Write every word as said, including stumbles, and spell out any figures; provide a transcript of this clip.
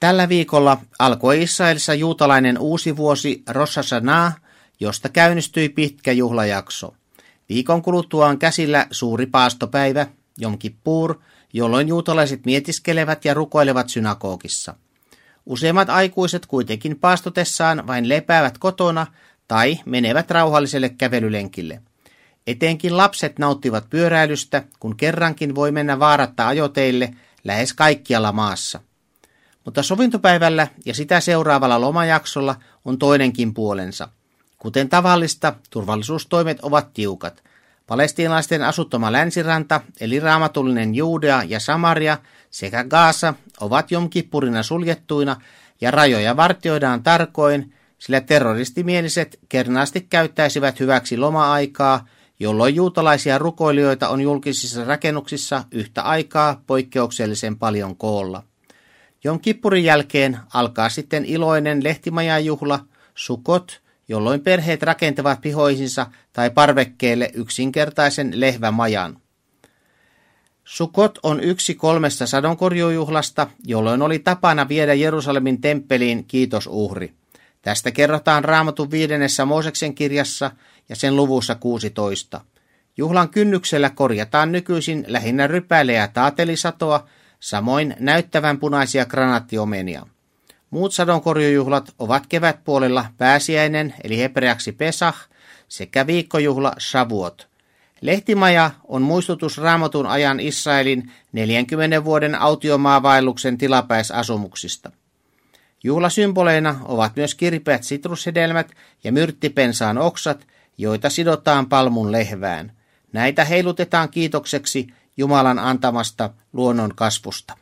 Tällä viikolla alkoi Israelissa juutalainen uusi vuosi Rosh Hashanah, josta käynnistyi pitkä juhlajakso. Viikon kuluttua on käsillä suuri paastopäivä, Jom Kippur, jolloin juutalaiset mietiskelevät ja rukoilevat synagogissa. Useimmat aikuiset kuitenkin paastotessaan vain lepäävät kotona tai menevät rauhalliselle kävelylenkille. Etenkin lapset nauttivat pyöräilystä, kun kerrankin voi mennä vaaratta ajoteille lähes kaikkialla maassa. Mutta sovintopäivällä ja sitä seuraavalla lomajaksolla on toinenkin puolensa. Kuten tavallista, turvallisuustoimet ovat tiukat. Palestiinalaisten asuttama länsiranta, eli raamatullinen Judea ja Samaria sekä Gaasa ovat Jom Kippurina suljettuina ja rajoja vartioidaan tarkoin, sillä terroristimieliset kernaasti käyttäisivät hyväksi loma-aikaa, jolloin juutalaisia rukoilijoita on julkisissa rakennuksissa yhtä aikaa poikkeuksellisen paljon koolla. Jom Kippurin jälkeen alkaa sitten iloinen lehtimajajuhla, Sukot, jolloin perheet rakentavat pihoihinsa tai parvekkeelle yksinkertaisen lehvämajan. Sukot on yksi kolmesta sadonkorjuujuhlasta, jolloin oli tapana viedä Jerusalemin temppeliin kiitosuhri. Tästä kerrotaan Raamatun viidennessä Mooseksen kirjassa ja sen luvussa kuusitoista. Juhlan kynnyksellä korjataan nykyisin lähinnä rypäleä taatelisatoa, samoin näyttävän punaisia granaattiomenia. Muut sadonkorjuujuhlat ovat kevätpuolella pääsiäinen eli hebreaksi Pesach sekä viikkojuhla Shavuot. Lehtimaja on muistutus Raamatun ajan Israelin neljänkymmenen vuoden autiomaavaelluksen tilapäisasumuksista. Juhlasymboleina ovat myös kirpeät sitrushedelmät ja myrttipensaan oksat, joita sidotaan palmun lehvään. Näitä heilutetaan kiitokseksi Jumalan antamasta luonnon kasvusta.